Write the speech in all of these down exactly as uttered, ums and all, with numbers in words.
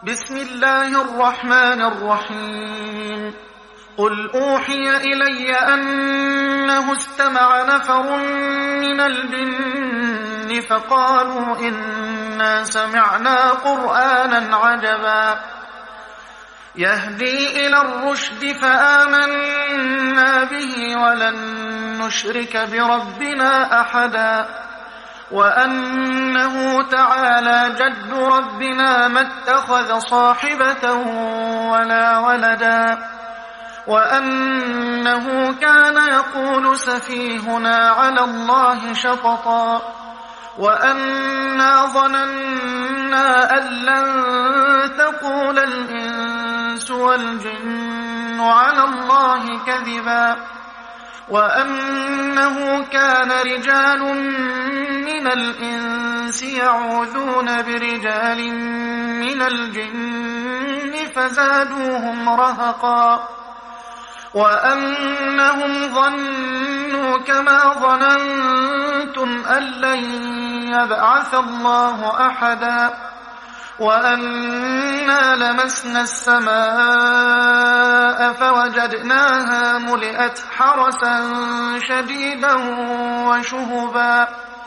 بسم الله الرحمن الرحيم قل أوحي إلي أنه استمع نفر من الجن فقالوا إنا سمعنا قرآنا عجبا يهدي إلى الرشد فآمنا به ولن نشرك بربنا أحدا وأنه تعالى جد ربنا ما اتخذ صاحبة ولا ولدا وأنه كان يقول سفيهنا على الله شططا وأنا ظننا أن لن تقول الإنس والجن على الله كذبا وأنه كان رجال من الإنس يعوذون برجال من الجن فزادوهم رهقا وأنهم ظنوا كما ظننتم أن لن يبعث الله أحدا وأنا لمسنا السماء فوجدناها ملئت حرسا شديدا وشهبا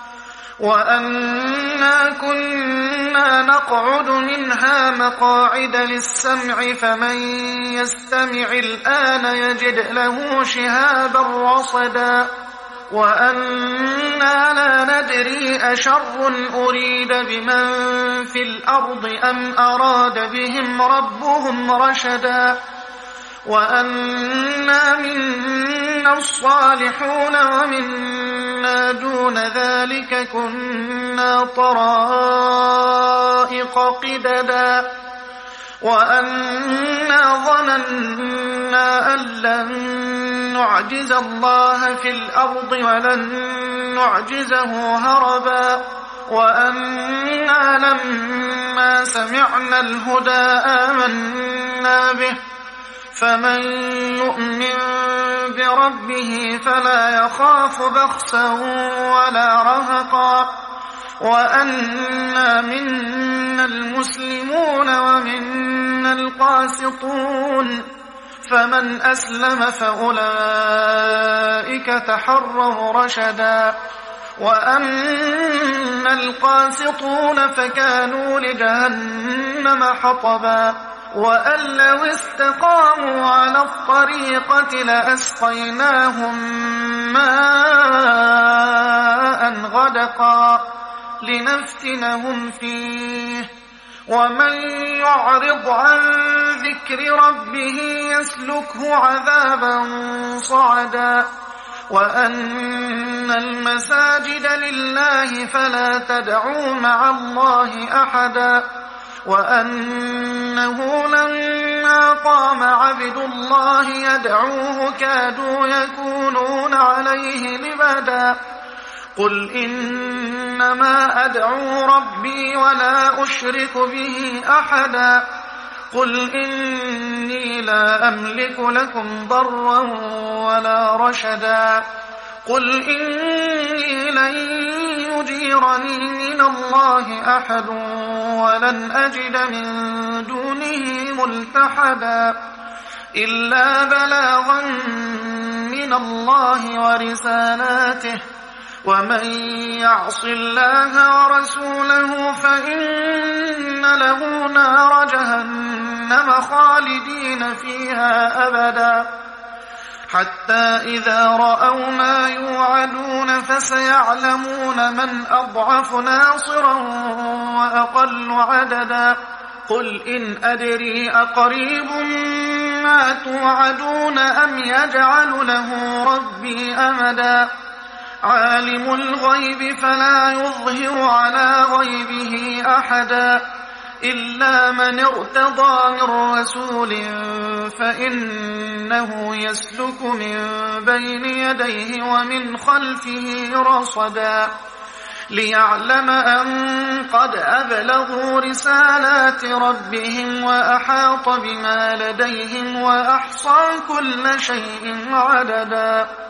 وأنا كنا نقعد منها مقاعد للسمع فمن يستمع الآن يجد له شهابا رصدا وأنا لا ندري أشر أريد بمن في الأرض أم أراد بهم ربهم رشدا وأنا منا الصالحون ومنا دون ذلك كنا طرائق قددا وأنا ظننا أن لن نعجز الله في الأرض ولن نعجزه هربا وأنا لما سمعنا الهدى آمنا به فمن يؤمن بربه فلا يخاف بخسا ولا رهقا وأنا منا المسلمون ومنا القاسطون فمن أسلم فأولئك تحروا رشدا وأما القاسطون فكانوا لجهنم حطبا وأن لو استقاموا على الطريقة لأسقيناهم ماء غدقا لنفتنهم فيه ومن يعرض عن ذكر ربه يسلكه عذابا صعدا وأن المساجد لله فلا تدعوا مع الله أحدا وأنه لما قام عبد الله يدعوه كادوا يكونون عليه لبدا قل إنما أدعو ربي ولا أشرك به أحدا قل إني لا أملك لكم ضرا ولا رشدا قل إني لن يجيرني من الله أحد ولن أجد من دونه ملتحدا إلا بلاغا من الله ورسالاته ومن يعص الله ورسوله فإن له نار جهنم خالدين فيها أبدا حتى إذا رأوا ما يوعدون فسيعلمون من أضعف ناصرا وأقل عددا قل إن أدري أقريب ما توعدون أم يجعل له ربي أمدا عالم الغيب فلا يظهر على غيبه أحدا إلا من ارتضى من رسول فإنه يسلك من بين يديه ومن خلفه رصدا ليعلم أن قد أبلغوا رسالات ربهم وأحاط بما لديهم وأحصى كل شيء عددا